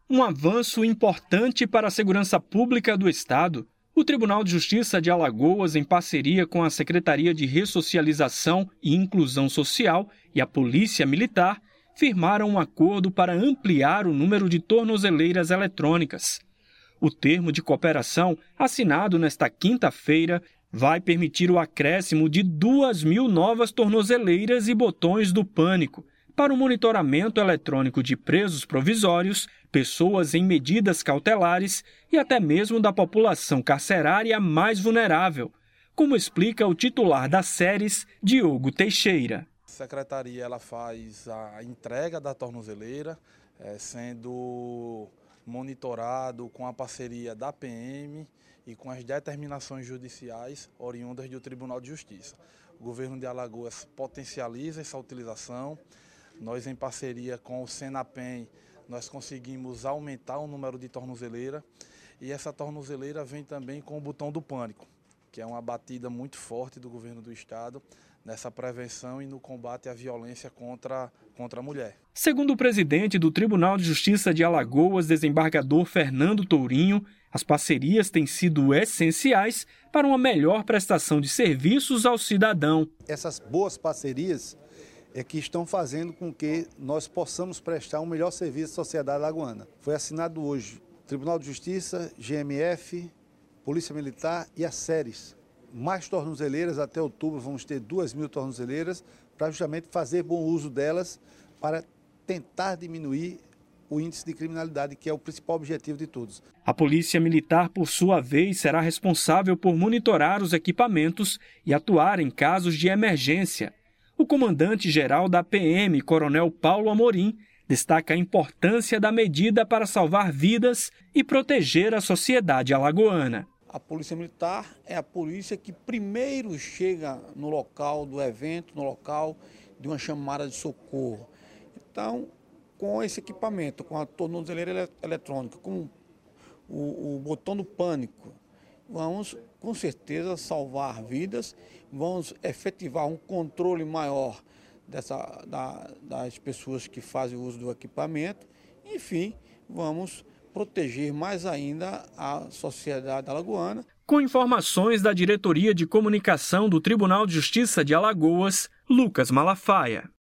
Um avanço importante para a segurança pública do Estado. O Tribunal de Justiça de Alagoas, em parceria com a Secretaria de Ressocialização e Inclusão Social e a Polícia Militar, firmaram um acordo para ampliar o número de tornozeleiras eletrônicas. O termo de cooperação, assinado nesta quinta-feira, vai permitir o acréscimo de 2.000 novas tornozeleiras e botões do pânico para o monitoramento eletrônico de presos provisórios, pessoas em medidas cautelares e até mesmo da população carcerária mais vulnerável, como explica o titular das séries, Diogo Teixeira. A Secretaria ela faz a entrega da tornozeleira, sendo monitorado com a parceria da PM e com as determinações judiciais oriundas do Tribunal de Justiça. O governo de Alagoas potencializa essa utilização. Nós, em parceria com o Senapem, nós conseguimos aumentar o número de tornozeleira e essa tornozeleira vem também com o botão do pânico, que é uma batida muito forte do governo do Estado nessa prevenção e no combate à violência contra a mulher. Segundo o presidente do Tribunal de Justiça de Alagoas, desembargador Fernando Tourinho, as parcerias têm sido essenciais para uma melhor prestação de serviços ao cidadão. Essas boas parcerias é que estão fazendo com que nós possamos prestar um melhor serviço à sociedade alagoana. Foi assinado hoje Tribunal de Justiça, GMF, Polícia Militar e as séries. Mais tornozeleiras, até outubro vamos ter 2.000 tornozeleiras para justamente fazer bom uso delas para tentar diminuir o índice de criminalidade, que é o principal objetivo de todos. A Polícia Militar, por sua vez, será responsável por monitorar os equipamentos e atuar em casos de emergência. O comandante-geral da PM, Coronel Paulo Amorim, destaca a importância da medida para salvar vidas e proteger a sociedade alagoana. A Polícia Militar é a polícia que primeiro chega no local do evento, no local de uma chamada de socorro. Então, com esse equipamento, com a tornozeleira eletrônica, com o botão do pânico, vamos com certeza salvar vidas, vamos efetivar um controle maior das pessoas que fazem uso do equipamento, enfim, vamos proteger mais ainda a sociedade alagoana. Com informações da Diretoria de Comunicação do Tribunal de Justiça de Alagoas, Lucas Malafaia.